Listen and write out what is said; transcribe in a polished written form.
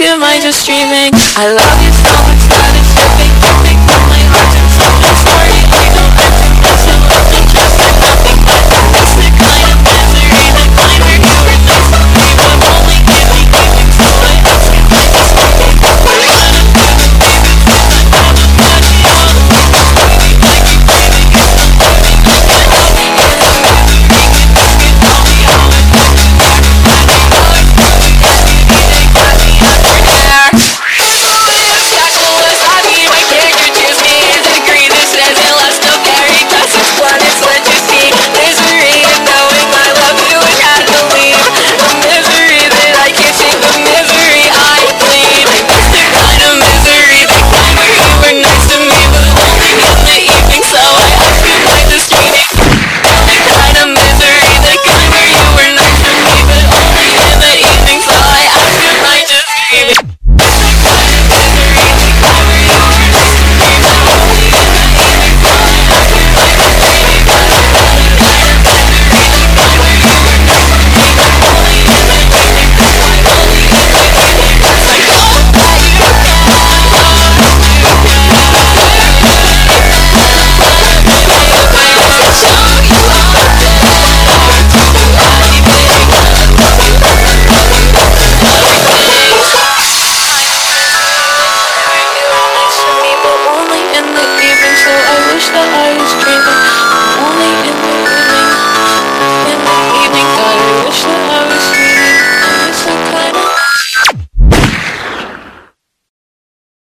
am I just dreaming? I love you so much that it's shipping, shipping from my heart and soul. Sorry, I know I'm too much, so only just for nothing. But it's the kind of misery, the kind where you were nice to me, but only in the evening. So I ask if I just dreaming. We're out of heaven, baby, so I know I'm not young. Baby, I keep dreaming, it's the living I can't help. In the misery, you can tell me how I'm acting there. And I know it's really heavy, they got me under there. There's a way of shackle inside me, my character choose me. Degree this doesn't last, no carry, past its planets, let you see. Misery and knowing I love you and had to leave. The misery that I can't shake, the misery I bleed. It's the kind of misery, the kind where you were nice to me, but only in the evening, so I ask you why this dreaming. The kind of misery, the kind where you were nice to me, but only in the evening, so I ask you why just dreaming. It's the kind of misery, the kind where you were nice to me, but only in the evening, so I ask you why just dreaming. The kind of misery, the kind where you were nice to me, but only in the evening, so I only in the evening, 'cause I know that you can, but only in the evening, so I wish that I was dreaming. Only in